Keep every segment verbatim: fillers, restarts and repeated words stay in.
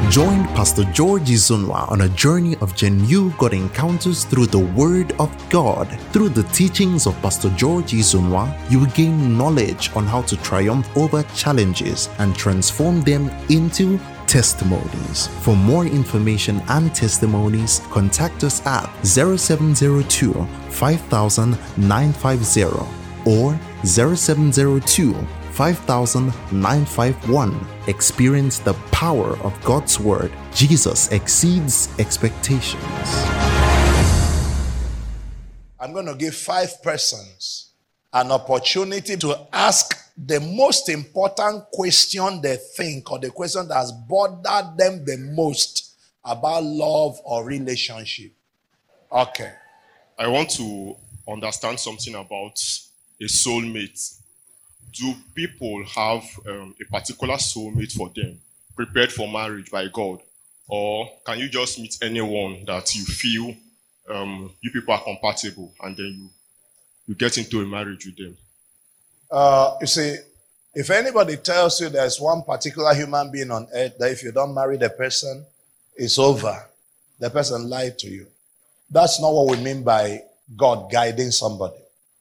Join Pastor George Izunwa on a journey of genuine God encounters through the Word of God. Through the teachings of Pastor George Izunwa, you will gain knowledge on how to triumph over challenges and transform them into testimonies. For more information and testimonies, contact us at zero seven zero two, five thousand, nine five zero or zero seven zero two, five thousand, nine five one. Experience the power of God's Word. Jesus exceeds expectations. I'm going to give five persons an opportunity to ask the most important question they think, or the question that has bothered them the most about love or relationship. Okay. I want to understand something about a soulmate. Do people have um, a particular soulmate for them, prepared for marriage by God? Or can you just meet anyone that you feel um, you people are compatible, and then you, you get into a marriage with them? Uh, you see, if anybody tells you there's one particular human being on earth that if you don't marry the person, it's over, the person lied to you. That's not what we mean by God guiding somebody.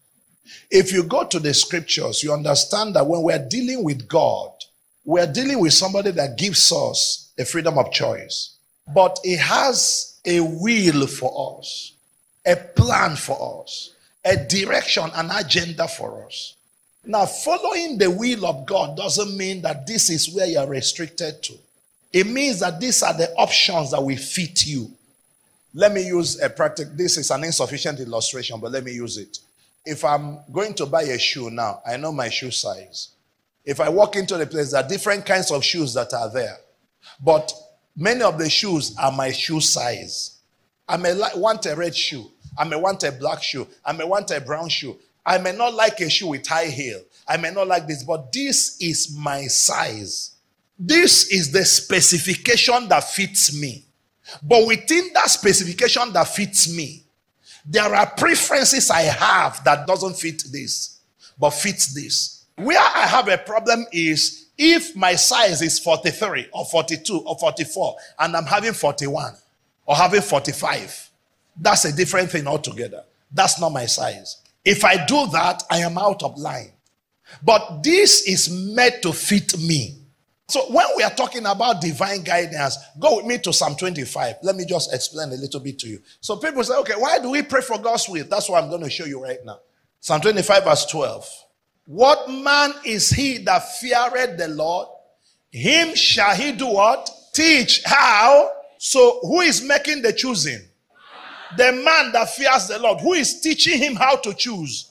If you go to the scriptures, you understand that when we're dealing with God, we're dealing with somebody that gives us a freedom of choice. But he has a will for us, a plan for us, a direction, an agenda for us. Now, following the will of God doesn't mean that this is where you're restricted to. It means that these are the options that will fit you. Let me use a practical, this is an insufficient illustration, but let me use it. If I'm going to buy a shoe now, I know my shoe size. If I walk into the place, there are different kinds of shoes that are there. But many of the shoes are my shoe size. I may like, want a red shoe. I may want a black shoe. I may want a brown shoe. I may not like a shoe with high heel. I may not like this, but this is my size. This is the specification that fits me. But within that specification that fits me, there are preferences I have that doesn't fit this, but fits this. Where I have a problem is if my size is forty-three or forty-two or forty-four and I'm having forty-one or having forty-five. That's a different thing altogether. That's not my size. If I do that, I am out of line. But this is meant to fit me. So when we are talking about divine guidance, go with me to Psalm twenty-five. Let me just explain a little bit to you. So people say, okay, why do we pray for God's will? That's what I'm going to show you right now. Psalm twenty-five verse twelve. What man is he that feareth the Lord? Him shall he do what? Teach how? So who is making the choosing? The man that fears the Lord. Who is teaching him how to choose?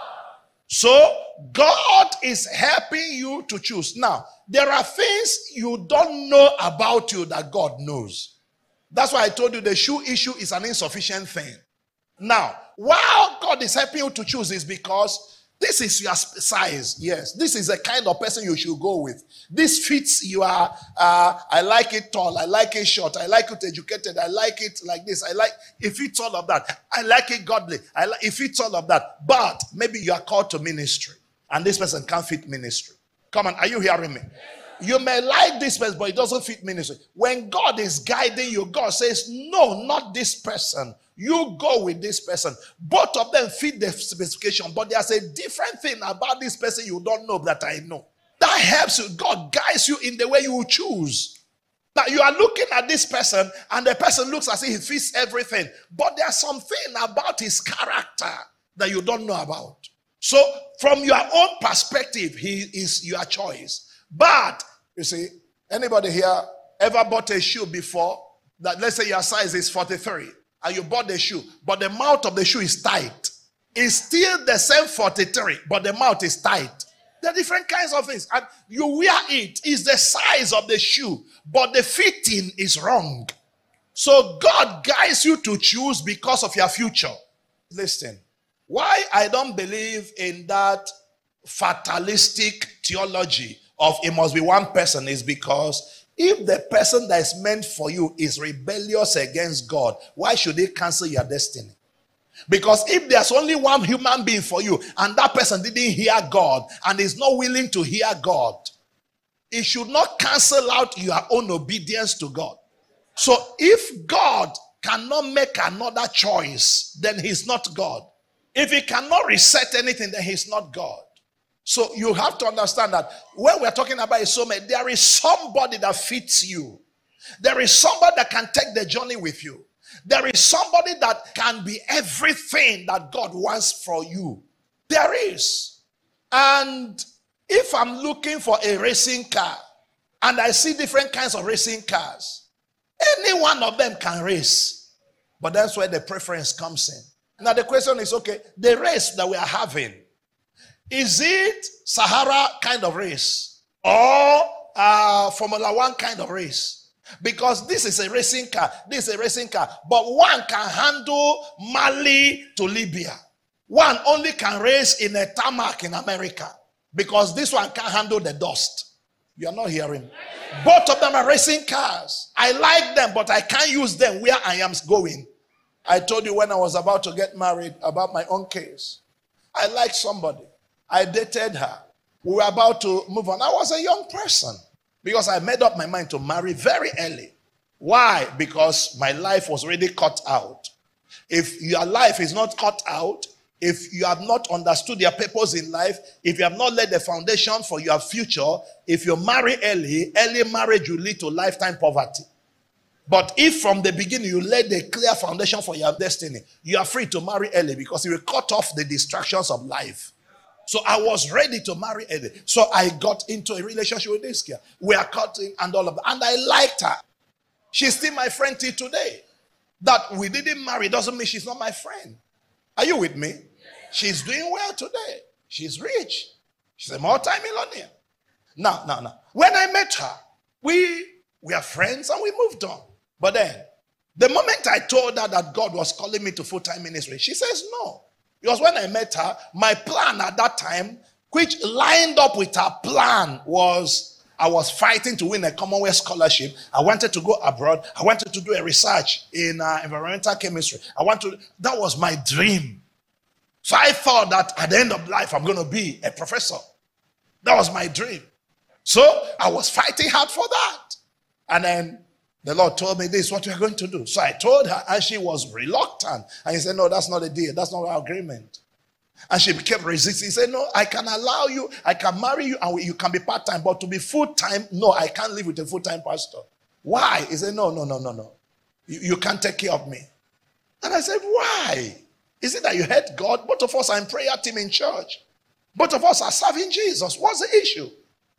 So God is helping you to choose. Now, there are things you don't know about you that God knows. That's why I told you the shoe issue is an insufficient thing. Now, while God is helping you to choose is because this is your size. Yes, this is the kind of person you should go with. This fits your, uh, I like it tall, I like it short, I like it educated, I like it like this, I like, it fits all of that. I like it godly, I like, it fits all of that. But maybe you are called to ministry and this person can't fit ministry. Come on, are you hearing me? You may like this person, but it doesn't fit ministry. When God is guiding you, God says, no, not this person. You go with this person. Both of them fit the specification, but there's a different thing about this person you don't know that I know. That helps you. God guides you in the way you will choose. Now you are looking at this person and the person looks as if he fits everything, but there's something about his character that you don't know about. So from your own perspective, he is your choice. But, you see, anybody here ever bought a shoe before that, let's say your size is forty-three and you bought the shoe, but the mouth of the shoe is tight. It's still the same forty-three, but the mouth is tight. There are different kinds of things. And you wear it, it's the size of the shoe, but the fitting is wrong. So God guides you to choose because of your future. Listen, why I don't believe in that fatalistic theology of it must be one person is because if the person that is meant for you is rebellious against God, why should he cancel your destiny? Because if there's only one human being for you and that person didn't hear God and is not willing to hear God, it should not cancel out your own obedience to God. So if God cannot make another choice, then he's not God. If he cannot reset anything, then he's not God. So you have to understand that when we're talking about a soulmate, there is somebody that fits you. There is somebody that can take the journey with you. There is somebody that can be everything that God wants for you. There is. And if I'm looking for a racing car and I see different kinds of racing cars, any one of them can race. But that's where the preference comes in. Now the question is, okay, the race that we are having, is it Sahara kind of race or uh, Formula One kind of race? Because this is a racing car, this is a racing car, but one can handle Mali to Libya. One only can race in a tarmac in America because this one can't handle the dust. You're not hearing. Both of them are racing cars. I like them, but I can't use them where I am going. I told you when I was about to get married about my own case. I liked somebody. I dated her. We were about to move on. I was a young person because I made up my mind to marry very early. Why? Because my life was already cut out. If your life is not cut out, if you have not understood your purpose in life, if you have not laid the foundation for your future, if you marry early, early marriage will lead to lifetime poverty. But if from the beginning you laid a clear foundation for your destiny, you are free to marry early because it will cut off the distractions of life. So I was ready to marry early. So I got into a relationship with this girl. We are cutting and all of that. And I liked her. She's still my friend till today. That we didn't marry doesn't mean she's not my friend. Are you with me? She's doing well today. She's rich. She's a multi-millionaire. Now, now, now. When I met her, we, we are friends and we moved on. But then, the moment I told her that God was calling me to full-time ministry, she says no. Because when I met her, my plan at that time, which lined up with her plan, was I was fighting to win a Commonwealth scholarship. I wanted to go abroad. I wanted to do a research in uh, environmental chemistry. I want to. That was my dream. So I thought that at the end of life, I'm going to be a professor. That was my dream. So I was fighting hard for that. And then the Lord told me, this is what we are going to do. So I told her, and she was reluctant. And he said, no, that's not a deal. That's not our agreement. And she kept resisting. He said, no, I can allow you. I can marry you, and you can be part-time. But to be full-time, no, I can't live with a full-time pastor. Why? He said, no, no, no, no, no. You, you can't take care of me. And I said, why? Is it that you hate God? Both of us are in prayer team in church. Both of us are serving Jesus. What's the issue?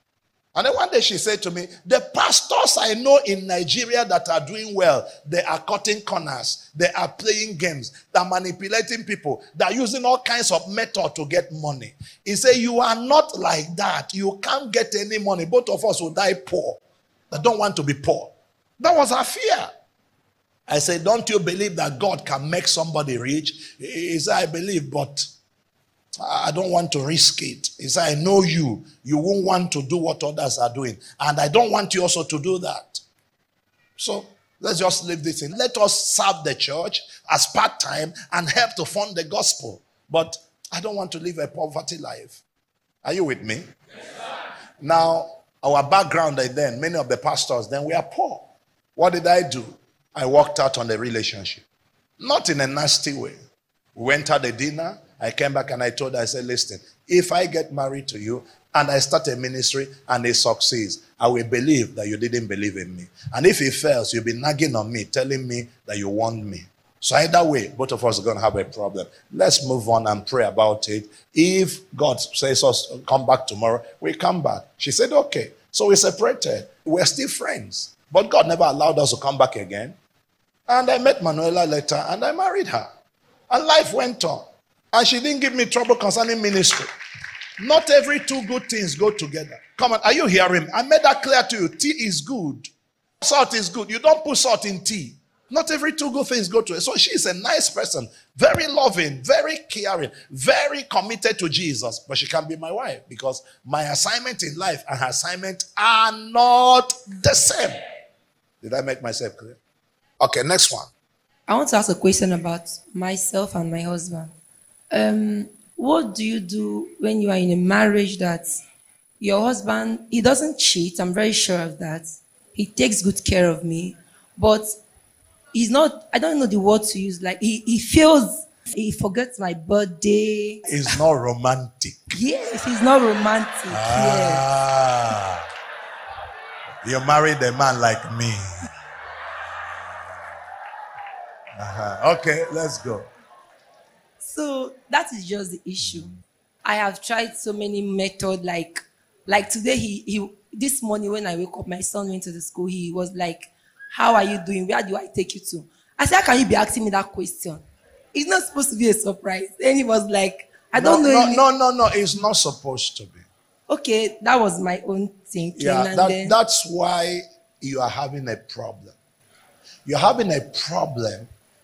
And then one day she said to me, the pastors I know in Nigeria that are doing well, they are cutting corners. They are playing games. They are manipulating people. They are using all kinds of methods to get money. He said, you are not like that. You can't get any money. Both of us will die poor. They don't want to be poor. That was her fear. I said, don't you believe that God can make somebody rich? He said, I believe, but I don't want to risk it. He said, I know you. You won't want to do what others are doing. And I don't want you also to do that. So let's just leave this in. Let us serve the church as part-time and help to fund the gospel. But I don't want to live a poverty life. Are you with me? Yes, now, our background then, many of the pastors, then we are poor. What did I do? I walked out on the relationship. Not in a nasty way. We went out to dinner. I came back and I told her, I said, listen, if I get married to you and I start a ministry and it succeeds, I will believe that you didn't believe in me. And if it fails, you'll be nagging on me, telling me that you want me. So either way, both of us are going to have a problem. Let's move on and pray about it. If God says us come back tomorrow, we come back. She said, okay. So we separated. We're still friends. But God never allowed us to come back again. And I met Manuela later and I married her. And life went on. And she didn't give me trouble concerning ministry. Not every two good things go together. Come on, are you hearing me? I made that clear to you. Tea is good. Salt is good. You don't put salt in tea. Not every two good things go together. So she's a nice person. Very loving, very caring, very committed to Jesus. But she can't be my wife because my assignment in life and her assignment are not the same. Did I make myself clear? Okay, next one. I want to ask a question about myself and my husband. Um, what do you do when you are in a marriage that your husband, he doesn't cheat. I'm very sure of that. He takes good care of me. But he's not, I don't know the word to use. Like, he, he feels, he forgets my birthday. It's not romantic. Yes, he's not romantic. Ah. Yes. You married a man like me. Uh-huh. Okay, let's go. So that is just the issue. I have tried so many methods. Like, like today, he, he this morning when I woke up, my son went to the school. He was like, "How are you doing? Where do I take you to?" I said, "How can you be asking me that question? It's not supposed to be a surprise." And he was like, "I don't no, know." No, any- no, no, no. It's not supposed to be. Okay, that was my own thinking. Yeah, and that, then, that's why you are having a problem. You're having a problem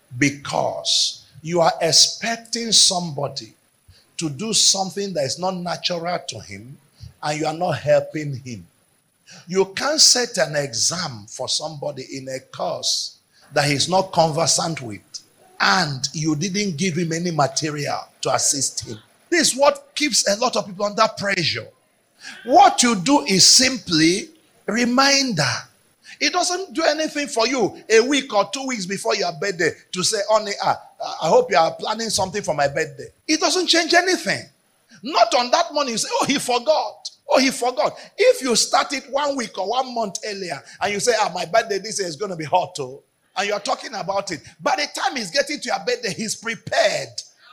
because you are expecting somebody to do something that is not natural to him, and you are not helping him. You can't set an exam for somebody in a course that he's not conversant with, and you didn't give him any material to assist him. This is what keeps a lot of people under pressure. What you do is simply reminder. It doesn't do anything for you a week or two weeks before your birthday to say, "Honey, ah, I hope you are planning something for my birthday." It doesn't change anything. Not on that morning you say, "Oh, he forgot. Oh, he forgot." If you started one week or one month earlier and you say, "Ah, my birthday this year is going to be hot," oh, and you're talking about it, by the time he's getting to your birthday, he's prepared.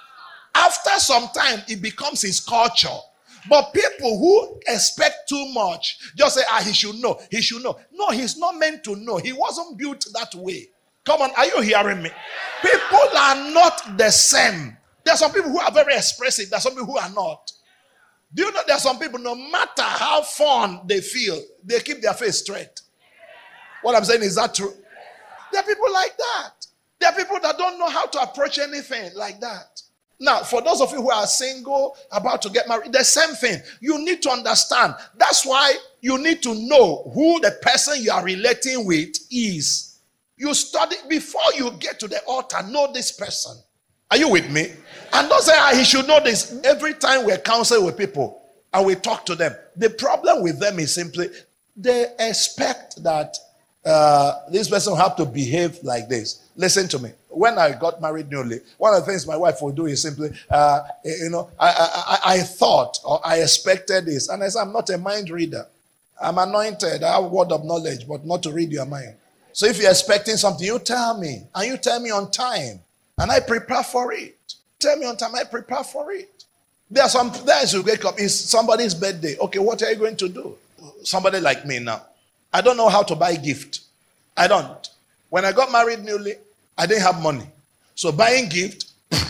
After some time, it becomes his culture. But people who expect too much just say, "Ah, he should know. He should know." No, he's not meant to know. He wasn't built that way. Come on, are you hearing me? People are not the same. There are some people who are very expressive. There are some people who are not. Do you know there are some people, no matter how fun they feel, they keep their face straight. What I'm saying, is that true? There are people like that. There are people that don't know how to approach anything like that. Now, for those of you who are single, about to get married, the same thing. You need to understand. That's why you need to know who the person you are relating with is. You study before you get to the altar. Know this person. Are you with me? And don't say, "Ah, he should know this." Every time we counsel with people and we talk to them, the problem with them is simply they expect that uh, this person will have to behave like this. Listen to me. When I got married newly, one of the things my wife would do is simply, uh, you know, I, I, I, I thought or I expected this. And I said, "I'm not a mind reader. I'm anointed. I have a word of knowledge, but not to read your mind. So if you're expecting something, you tell me. And you tell me on time. And I prepare for it. Tell me on time, I prepare for it." There are some days you wake up, it's somebody's birthday. Okay, what are you going to do? Somebody like me now. I don't know how to buy gift. I don't. When I got married newly, I didn't have money. So buying gift,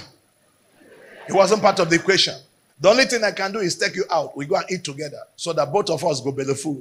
it wasn't part of the equation. The only thing I can do is take you out. We go and eat together so that both of us go belly full.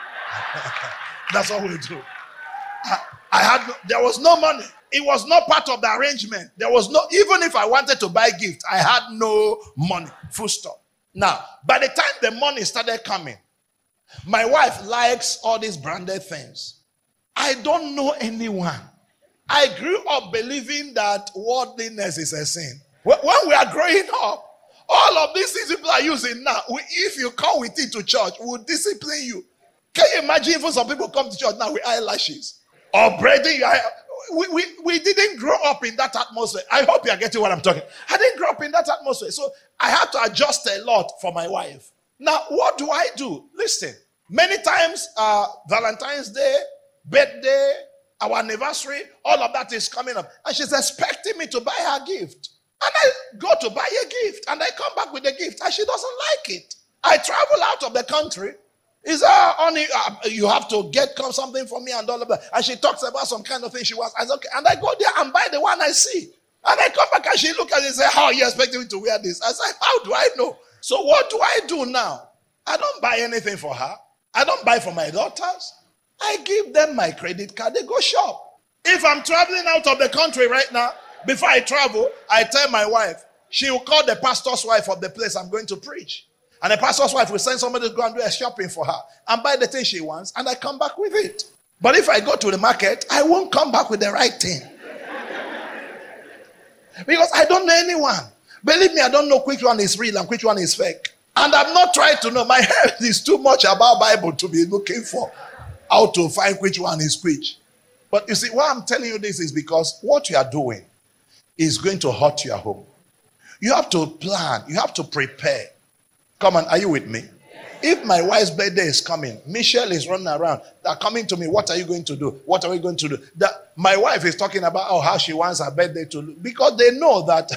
That's all we do. I, I had no, there was no money. It was not part of the arrangement. There was no, even if I wanted to buy gift, I had no money. Full stop. Now, by the time the money started coming, my wife likes all these branded things. I don't know anyone. I grew up believing that worldliness is a sin. When we are growing up, all of these things people are using now, we, if you come with it to church, we'll discipline you. Can you imagine if some people come to church now with eyelashes or braiding your hair? We, we, we didn't grow up in that atmosphere. I hope you are getting what I'm talking. I didn't grow up in that atmosphere. So I had to adjust a lot for my wife. Now, what do I do? Listen, many times, uh, Valentine's Day, birthday, our anniversary, all of that is coming up. And she's expecting me to buy her gift. And I go to buy a gift. And I come back with a gift. And she doesn't like it. I travel out of the country. Is that only uh, you have to get come something for me and all of that? And she talks about some kind of thing she wants. I say, okay. And I go there and buy the one I see. And I come back and she look at it and say, "How are you expecting me to wear this?" I say, "How do I know?" So what do I do now? I don't buy anything for her. I don't buy for my daughters. I give them my credit card. They go shop. If I'm traveling out of the country right now, before I travel, I tell my wife, she will call the pastor's wife of the place I'm going to preach. And the pastor's wife will send somebody to go and do a shopping for her and buy the thing she wants, and I come back with it. But if I go to the market, I won't come back with the right thing. Because I don't know anyone. Believe me, I don't know which one is real and which one is fake. And I'm not trying to know. My head is too much about Bible to be looking for how to find which one is which. But you see, why I'm telling you this is because what you are doing is going to hurt your home. You have to plan. You have to prepare. Come on, are you with me? If my wife's birthday is coming, Michelle is running around. They're coming to me. What are you going to do? What are we going to do? That my wife is talking about oh, how she wants her birthday to look. Because they know that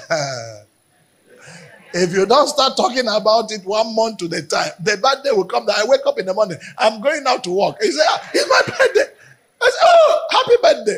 if you don't start talking about it one month to the time, the birthday will come. That I wake up in the morning. I'm going out to work. He said, ah, it's my birthday. I said, oh, happy birthday.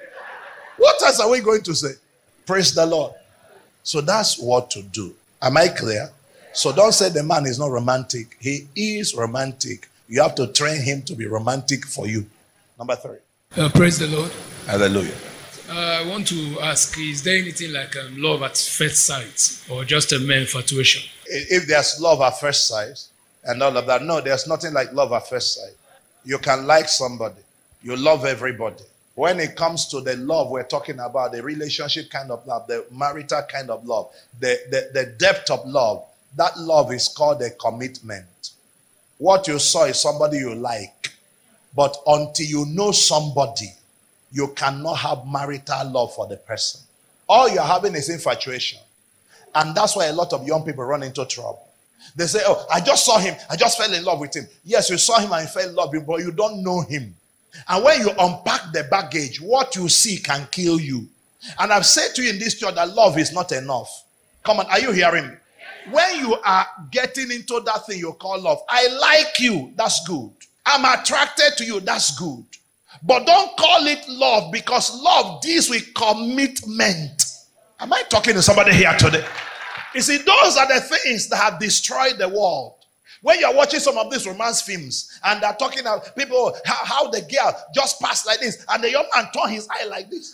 What else are we going to say? Praise the Lord. So that's what to do. Am I clear? So don't say the man is not romantic. He is romantic. You have to train him to be romantic for you. Number three. Uh, praise the Lord. Hallelujah. Uh, I want to ask, is there anything like um, love at first sight or just a mere infatuation? If there's love at first sight and all of that, no, there's nothing like love at first sight. You can like somebody. You love everybody. When it comes to the love we're talking about, the relationship kind of love, the marital kind of love, the, the, the depth of love, that love is called a commitment. What you saw is somebody you like. But until you know somebody, you cannot have marital love for the person. All you're having is infatuation. And that's why a lot of young people run into trouble. They say, oh, I just saw him. I just fell in love with him. Yes, you saw him and you fell in love with him, but you don't know him. And when you unpack the baggage, what you see can kill you. And I've said to you in this church that love is not enough. Come on, are you hearing me? When you are getting into that thing you call love, I like you, that's good. I'm attracted to you, that's good. But don't call it love, because love deals with commitment. Am I talking to somebody here today? You see, those are the things that have destroyed the world. When you're watching some of these romance films and they're talking about people, how, how the girl just passed like this and the young man turned his eye like this.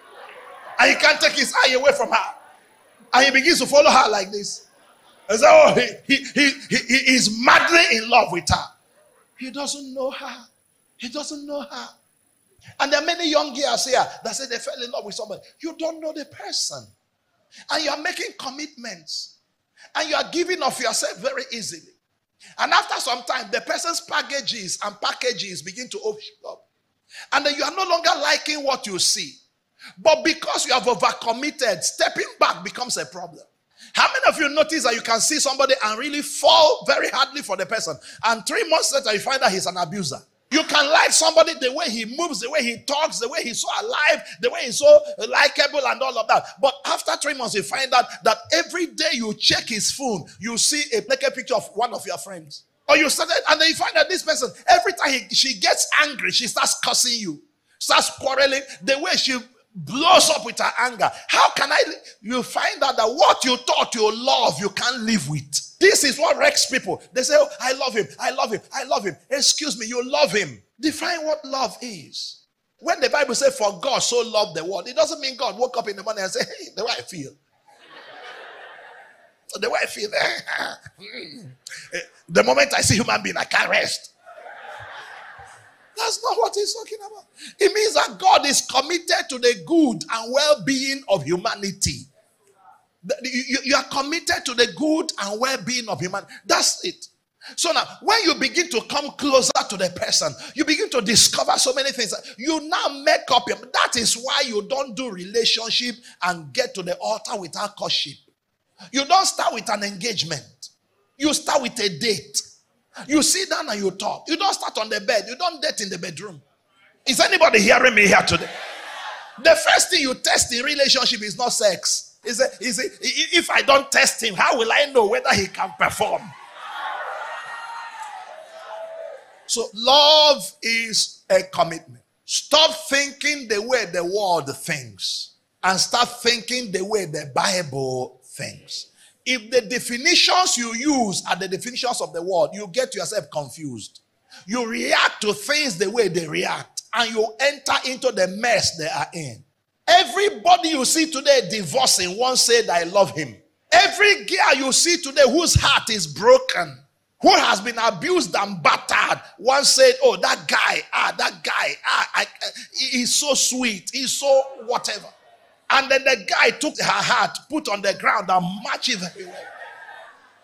And he can't take his eye away from her. And he begins to follow her like this. And so oh, he, he, he, he, he is madly in love with her. He doesn't know her. He doesn't know her. And there are many young girls here that say they fell in love with somebody. You don't know the person. And you are making commitments. And you are giving of yourself very easily. And after some time, the person's packages and packages begin to open up. And then you are no longer liking what you see. But because you have overcommitted, stepping back becomes a problem. How many of you notice that you can see somebody and really fall very hardly for the person, and three months later you find out he's an abuser? You can like somebody the way he moves, the way he talks, the way he's so alive, the way he's so likable and all of that. But after three months you find out that every day you check his phone, you see a naked picture of one of your friends. Or you started, and then you find that this person, every time he, she gets angry, she starts cussing you, starts quarreling, the way she blows up with her anger. How can I? You find out that what you thought you love, you can't live with. This is what wrecks people. They say, oh, I love him, I love him, I love him. Excuse me, you love him. Define what love is. When the Bible says, for God so loved the world, it doesn't mean God woke up in the morning and said, hey, the way I feel. The way I feel. The moment I see human being, I can't rest. That's not what he's talking about. It means that God is committed to the good and well-being of humanity. You, you are committed to the good and well-being of humanity. That's it. So now, when you begin to come closer to the person, you begin to discover so many things. You now make up your... That is why you don't do relationship and get to the altar without courtship. You don't start with an engagement. You start with a date. You sit down and you talk. You don't start on the bed. You don't date in the bedroom. Is anybody hearing me here today? The first thing you test in relationship is not sex. Is it, is it, if I don't test him, how will I know whether he can perform? So love is a commitment. Stop thinking the way the world thinks and start thinking the way the Bible thinks. If the definitions you use are the definitions of the world, you get yourself confused. You react to things the way they react, and you enter into the mess they are in. Everybody you see today divorcing once said, I love him. Every girl you see today whose heart is broken, who has been abused and battered, once said, oh, that guy, ah, that guy, ah, I, I, he's so sweet, he's so whatever. And then the guy took her heart, put on the ground and matched it very well.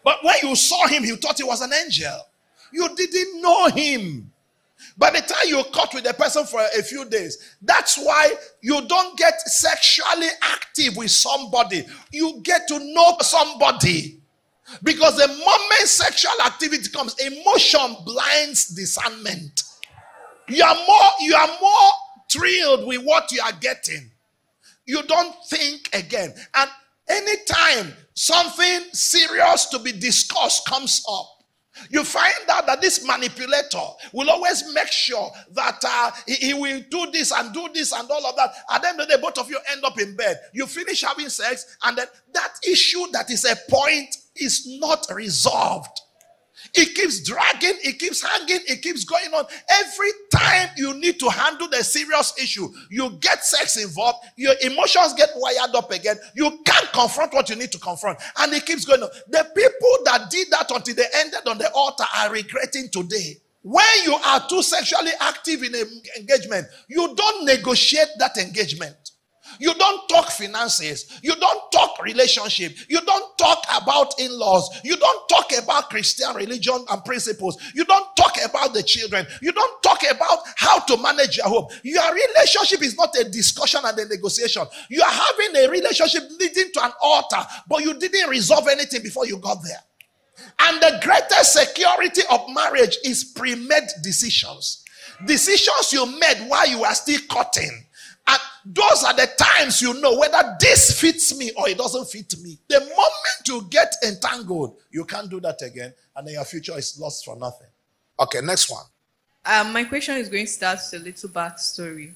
But when you saw him, you thought he was an angel. You didn't know him. By the time you caught with the person for a few days, that's why you don't get sexually active with somebody. You get to know somebody. Because the moment sexual activity comes, emotion blinds discernment. You are more, you are more thrilled with what you are getting. You don't think again. And anytime something serious to be discussed comes up, you find out that this manipulator will always make sure that uh, he, he will do this and do this and all of that. At the end of the day, both of you end up in bed. You finish having sex, and then that issue that is a point is not resolved. It keeps dragging, it keeps hanging, it keeps going on. Every time you need to handle the serious issue, you get sex involved, your emotions get wired up again. You can't confront what you need to confront. And it keeps going on. The people that did that until they ended on the altar are regretting today. When you are too sexually active in an engagement, you don't negotiate that engagement. You don't talk finances. You don't talk relationship. You don't talk about in-laws. You don't talk about Christian religion and principles. You don't talk about the children. You don't talk about how to manage your home. Your relationship is not a discussion and a negotiation. You are having a relationship leading to an altar, but you didn't resolve anything before you got there. And the greatest security of marriage is pre-made decisions. Decisions you made while you are still courting. And those are the times you know whether this fits me or it doesn't fit me. The moment you get entangled, you can't do that again, and then your future is lost for nothing. Okay, next one. Um, my question is going to start with a little backstory.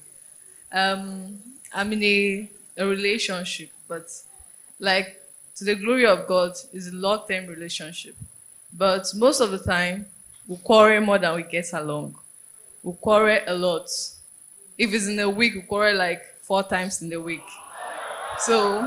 Um, I'm in a, a relationship, but like to the glory of God, it's a long-term relationship. But most of the time, we quarrel more than we get along. We quarrel a lot. If it's in a week, we quarrel like four times in the week. So,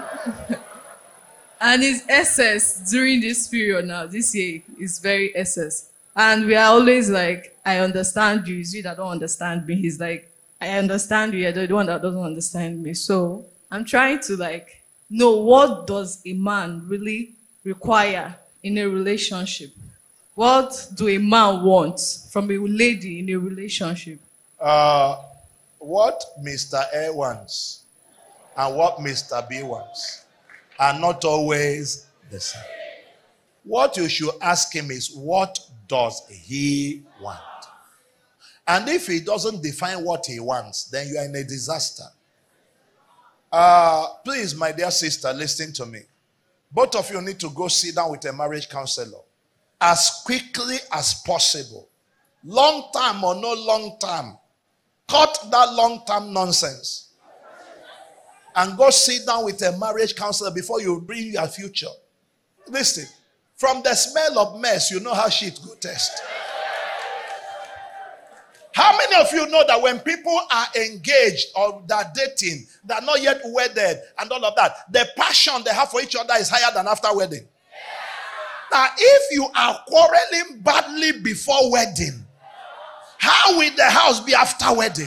and it's excess during this period now. This year is very excess. And we are always like, I understand you. It's you that don't understand me. He's like, I understand you. You're the one that doesn't understand me. So I'm trying to like know, what does a man really require in a relationship? What do a man want from a lady in a relationship? Uh... What Mister A wants and what Mister B wants are not always the same. What you should ask him is, what does he want? And if he doesn't define what he wants, then you are in a disaster. Uh, please, my dear sister, listen to me. Both of you need to go sit down with a marriage counselor as quickly as possible. Long time or no long time. Cut that long-term nonsense and go sit down with a marriage counselor before you bring your future. Listen, from the smell of mess, you know how shit go test. How many of you know that when people are engaged or they're dating, they're not yet wedded and all of that, the passion they have for each other is higher than after wedding? Now, if you are quarreling badly before wedding, how will the house be after wedding?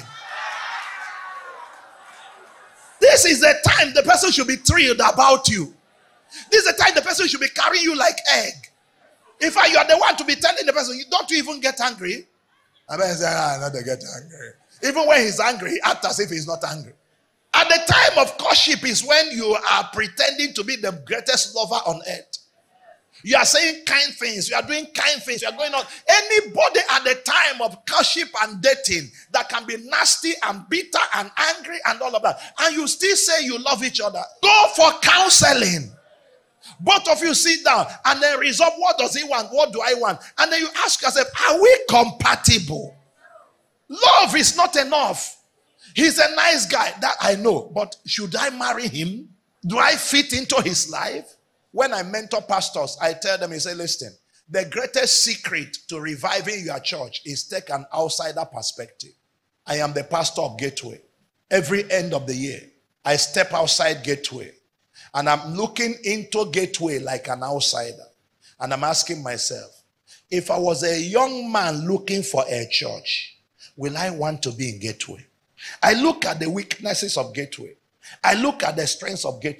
This is the time the person should be thrilled about you. This is the time the person should be carrying you like egg. In fact, you are the one to be telling the person, don't you even get angry? And then say, ah, not to get angry. Even when he's angry, he acts as if he's not angry. At the time of courtship is when you are pretending to be the greatest lover on earth. You are saying kind things. You are doing kind things. You are going on. Anybody at the time of courtship and dating that can be nasty and bitter and angry and all of that, and you still say you love each other, go for counseling. Both of you sit down and then resolve, what does he want? What do I want? And then you ask yourself, are we compatible? Love is not enough. He's a nice guy, that I know, but should I marry him? Do I fit into his life? When I mentor pastors, I tell them, I say, listen, the greatest secret to reviving your church is take an outsider perspective. I am the pastor of Gateway. Every end of the year, I step outside Gateway. And I'm looking into Gateway like an outsider. And I'm asking myself, if I was a young man looking for a church, will I want to be in Gateway? I look at the weaknesses of Gateway. I look at the strengths of Gateway.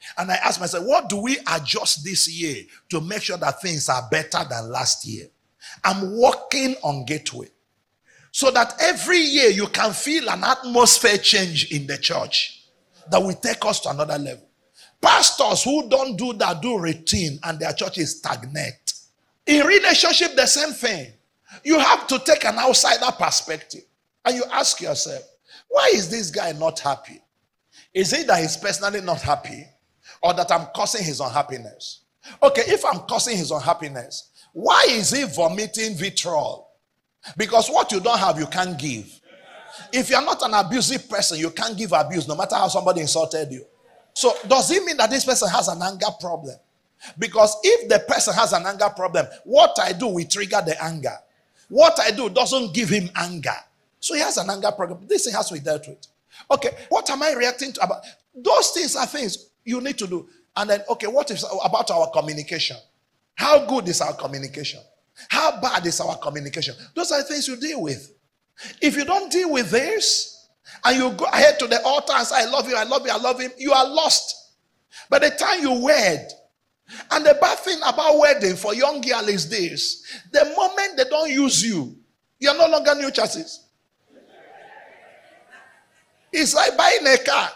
And I ask myself, what do we adjust this year to make sure that things are better than last year? I'm working on Gateway so that every year you can feel an atmosphere change in the church that will take us to another level. Pastors who don't do that do routine and their churches stagnate. In relationship, the same thing. You have to take an outsider perspective and you ask yourself, why is this guy not happy? Is it that he's personally not happy or that I'm causing his unhappiness? Okay, if I'm causing his unhappiness, why is he vomiting vitriol? Because what you don't have, you can't give. If you're not an abusive person, you can't give abuse no matter how somebody insulted you. So does it mean that this person has an anger problem? Because if the person has an anger problem, what I do will trigger the anger. What I do doesn't give him anger. So he has an anger problem. This thing has to be dealt with. Okay, what am I reacting to about? Those things are things you need to do. And then, okay, what is about our communication? How good is our communication? How bad is our communication? Those are things you deal with. If you don't deal with this, and you go ahead to the altar and say, I love you, I love you, I love him, you are lost. By the time you wed, and the bad thing about wedding for young girls is this, the moment they don't use you, you're no longer new chassis. It's like buying a car.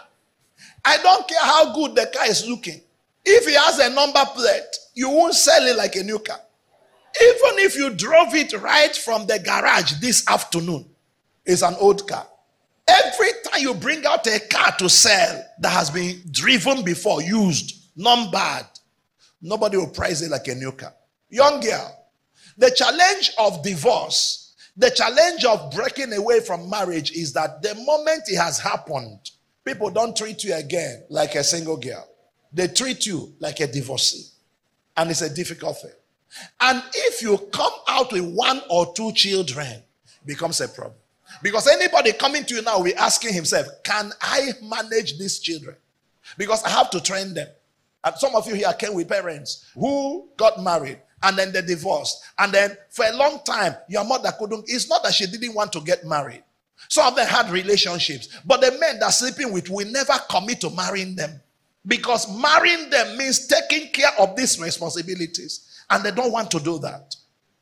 I don't care how good the car is looking. If it has a number plate, you won't sell it like a new car. Even if you drove it right from the garage this afternoon, it's an old car. Every time you bring out a car to sell that has been driven before, used, numbered, nobody will price it like a new car. Young girl, the challenge of divorce, the challenge of breaking away from marriage is that the moment it has happened, people don't treat you again like a single girl. They treat you like a divorcee. And it's a difficult thing. And if you come out with one or two children, it becomes a problem. Because anybody coming to you now will be asking himself, can I manage these children? Because I have to train them. And some of you here came with parents who got married and then they divorced. And then for a long time, your mother couldn't. It's not that she didn't want to get married. Some of them had relationships. But the men they're sleeping with will never commit to marrying them. Because marrying them means taking care of these responsibilities. And they don't want to do that.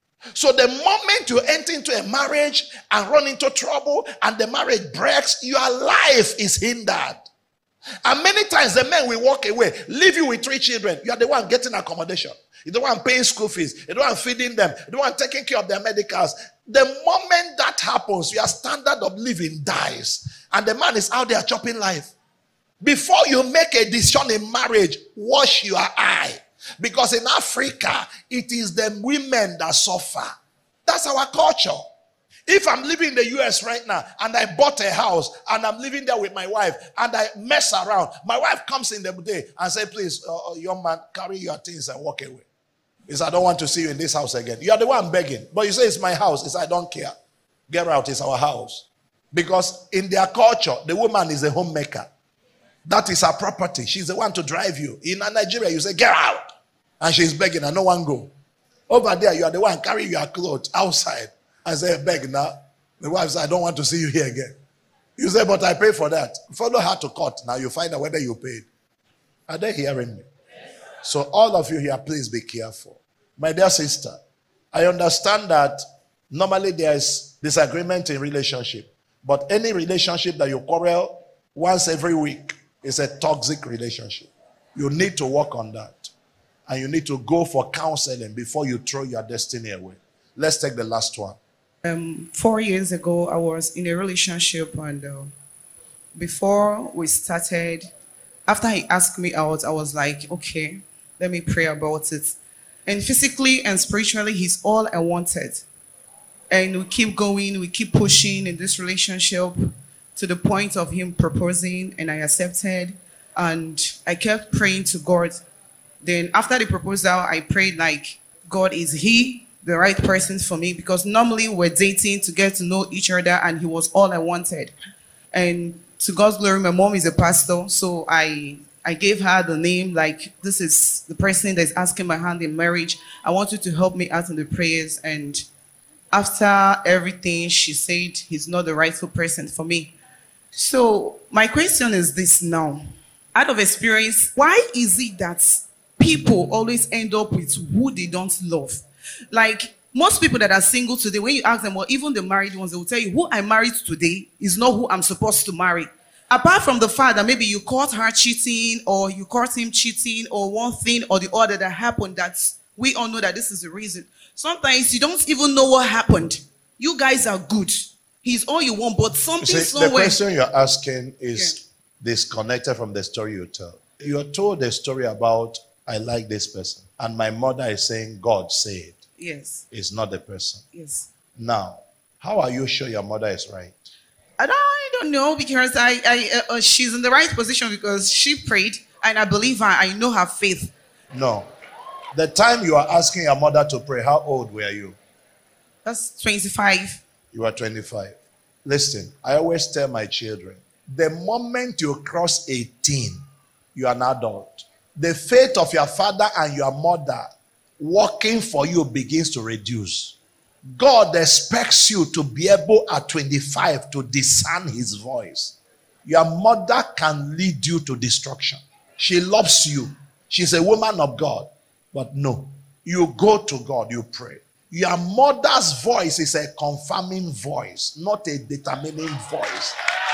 So the moment you enter into a marriage and run into trouble and the marriage breaks, your life is hindered. And many times the men will walk away, leave you with three children. You are the one getting accommodation. You're the one paying school fees. You're the one feeding them. You're the one taking care of their medicals. The moment that happens, your standard of living dies. And the man is out there chopping life. Before you make a decision in marriage, wash your eye. Because in Africa, it is the women that suffer. That's our culture. If I'm living in the U S right now and I bought a house and I'm living there with my wife and I mess around, my wife comes in the day and says, please, uh, young man, carry your things and walk away. He says, I don't want to see you in this house again. You are the one begging. But you say, it's my house. He says, I don't care. Get out. It's our house. Because in their culture, the woman is a homemaker. That is her property. She's the one to drive you. In Nigeria, you say, get out. And she's begging and no one go. Over there, you are the one carrying your clothes outside. I say, beg now. The wife says, I don't want to see you here again. You say, but I pay for that. Follow her to court. Now you find out whether you paid. Are they hearing me? So all of you here, please be careful. My dear sister, I understand that normally there is disagreement in relationship. But any relationship that you quarrel once every week is a toxic relationship. You need to work on that. And you need to go for counseling before you throw your destiny away. Let's take the last one. Um, four years ago, I was in a relationship, and uh, before we started, after he asked me out, I was like, okay, let me pray about it. And physically and spiritually, he's all I wanted. And we keep going, we keep pushing in this relationship to the point of him proposing, and I accepted. And I kept praying to God. Then after the proposal, I prayed like, God, is he the right person for me? Because normally we're dating to get to know each other, and he was all I wanted. And to God's glory, my mom is a pastor, so I I gave her the name, like, this is the person that's asking my hand in marriage. I want you to help me out in the prayers. And after everything, she said he's not the rightful person for me. So my question is this now. out of experience, why is it that people always end up with who they don't love? Like, most people that are single today, when you ask them, or even the married ones, they will tell you, who I married today is not who I'm supposed to marry. Apart from the fact that maybe you caught her cheating, or you caught him cheating, or one thing or the other that happened, that we all know that this is the reason. Sometimes you don't even know what happened. You guys are good. He's all you want, but something See, somewhere... The question you're asking is disconnected from the story you tell. You're told a story about, I like this person, and my mother is saying, God said. Yes. It's not the person. Yes. Now, how are you sure your mother is right? I don't, I don't know, because I, I uh, uh, she's in the right position because she prayed, and I believe her. I know her faith. No. The time you are asking your mother to pray, how old were you? That's twenty-five. You are twenty-five. Listen, I always tell my children, the moment you cross eighteen, you are an adult. The faith of your father and your mother working for you begins to reduce. God expects you to be able at twenty-five to discern his voice. Your mother can lead you to destruction. She loves you. She's a woman of God. But no, you go to God, you pray. Your mother's voice is a confirming voice, not a determining voice.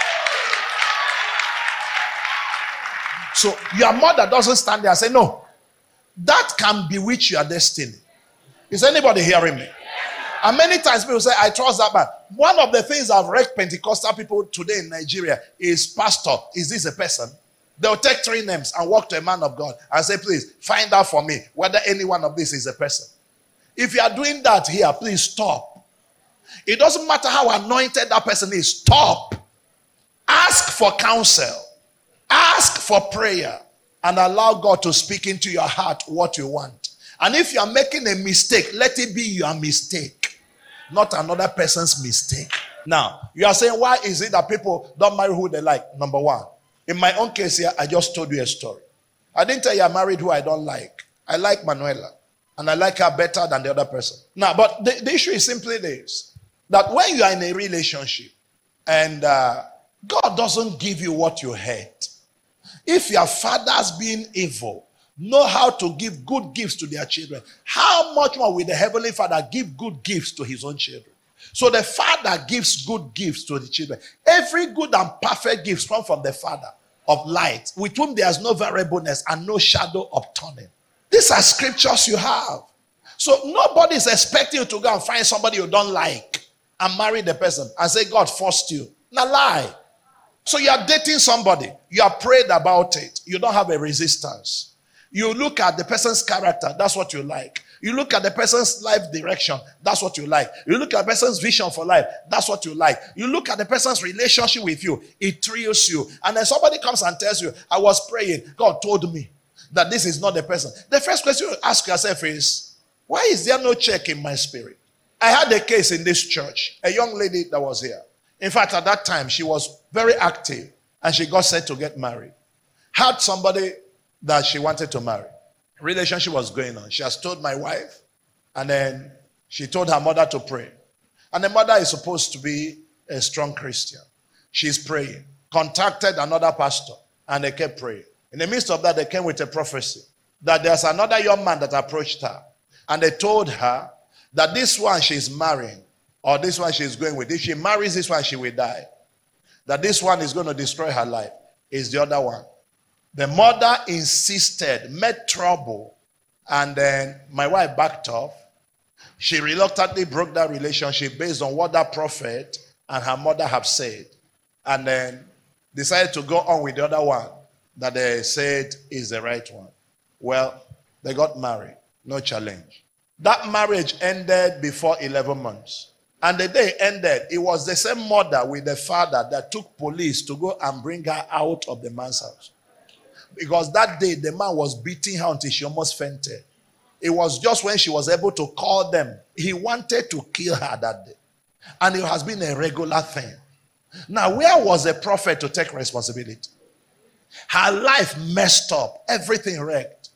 So your mother doesn't stand there and say, no, that can bewitch your destiny. Is anybody hearing me? And many times people say, I trust that man. One of the things I've read Pentecostal people today in Nigeria is, pastor, is this a person? They'll take three names and walk to a man of God and say, please find out for me whether any one of these is a person. If you are doing that here, please stop. It doesn't matter how anointed that person is. Stop. Ask for counsel. Ask for prayer. And allow God to speak into your heart what you want. And if you are making a mistake, let it be your mistake, not another person's mistake. Now, you are saying, why is it that people don't marry who they like? Number one. In my own case here, I just told you a story. I didn't tell you I married who I don't like. I like Manuela. And I like her better than the other person. Now, but the, the issue is simply this. That when you are in a relationship and uh, God doesn't give you what you hate. If your fathers being evil know how to give good gifts to their children, how much more will the Heavenly Father give good gifts to his own children? So the Father gives good gifts to the children. Every good and perfect gift comes from the Father of light, with whom there is no variableness and no shadow of turning. These are scriptures you have. So nobody is expecting you to go and find somebody you don't like and marry the person and say, God forced you. Now lie. So you are dating somebody. You are prayed about it. You don't have a resistance. You look at the person's character. That's what you like. You look at the person's life direction. That's what you like. You look at the person's vision for life. That's what you like. You look at the person's relationship with you. It thrills you. And then somebody comes and tells you, I was praying. God told me that this is not the person. The first question you ask yourself is, why is there no check in my spirit? I had a case in this church. A young lady that was here. In fact, at that time, she was very active. And she got set to get married. Had somebody that she wanted to marry. Relationship was going on. She has told my wife, and then she told her mother to pray. And the mother is supposed to be a strong Christian. She's praying. Contacted another pastor, and they kept praying. In the midst of that, they came with a prophecy that there's another young man that approached her, and they told her that this one she's marrying, or this one she's going with, if she marries this one, she will die. That this one is going to destroy her life. Is the other one. The mother insisted, made trouble, and then my wife backed off. She reluctantly broke that relationship based on what that prophet and her mother have said, and then decided to go on with the other one that they said is the right one. Well, they got married. No challenge. That marriage ended before eleven months. And the day it ended, it was the same mother with the father that took police to go and bring her out of the man's house. Because that day, the man was beating her until she almost fainted. It was just when she was able to call them. He wanted to kill her that day. And it has been a regular thing. Now, where was the prophet to take responsibility? Her life messed up. Everything wrecked.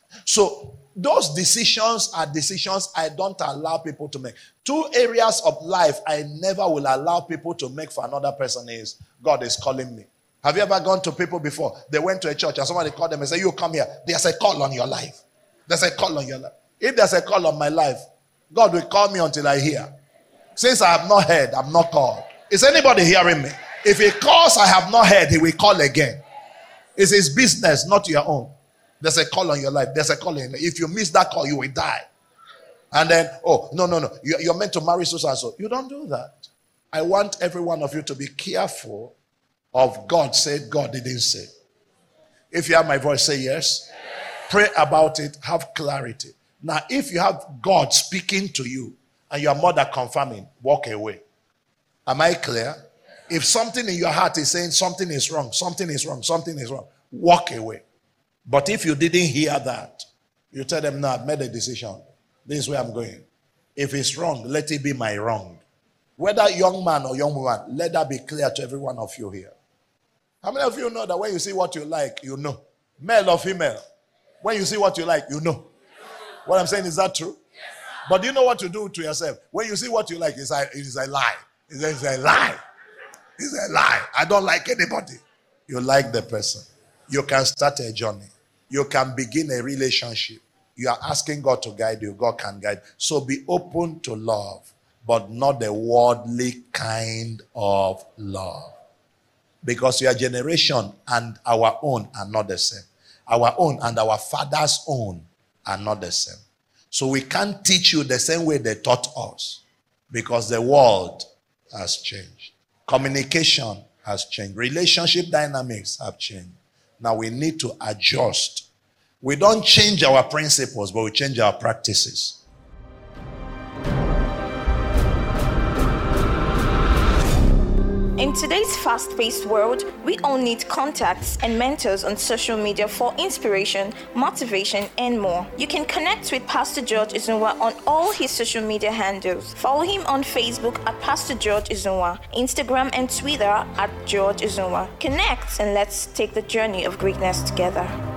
So, those decisions are decisions I don't allow people to make. Two areas of life I never will allow people to make for another person is, God is calling me. Have you ever gone to people before? They went to a church and somebody called them and said, you come here. There's a call on your life. There's a call on your life. If there's a call on my life, God will call me until I hear. Since I have not heard, I'm not called. Is anybody hearing me? If he calls, I have not heard, he will call again. It's his business, not your own. There's a call on your life. There's a call in your life. If you miss that call, you will die. And then, oh, no, no, no. You're meant to marry so and so. You don't do that. I want every one of you to be careful of God said, God didn't say. If you have my voice, say yes. Pray about it. Have clarity. Now, if you have God speaking to you and your mother confirming, walk away. Am I clear? If something in your heart is saying something is wrong, something is wrong, something is wrong, walk away. But if you didn't hear that, you tell them, no, I've made a decision. This is where I'm going. If it's wrong, let it be my wrong. Whether young man or young woman, let that be clear to every one of you here. How many of you know that when you see what you like, you know? Male or female? When you see what you like, you know. What I'm saying, is that true? But do you know what to do to yourself? When you see what you like, it's a, it's a lie. It's a, it's a lie. It's a lie. I don't like anybody. You like the person. You can start a journey. You can begin a relationship. You are asking God to guide you. God can guide. So be open to love, but not the worldly kind of love. Because your generation and our own are not the same. Our own and our father's own are not the same. So we can't teach you the same way they taught us, because the world has changed. Communication has changed. Relationship dynamics have changed. Now we need to adjust. We don't change our principles, but we change our practices. In today's fast-paced world, we all need contacts and mentors on social media for inspiration, motivation, and more. You can connect with Pastor George Izunwa on all his social media handles. Follow him on Facebook at Pastor George Izunwa, Instagram and Twitter at George Izunwa. Connect and let's take the journey of greatness together.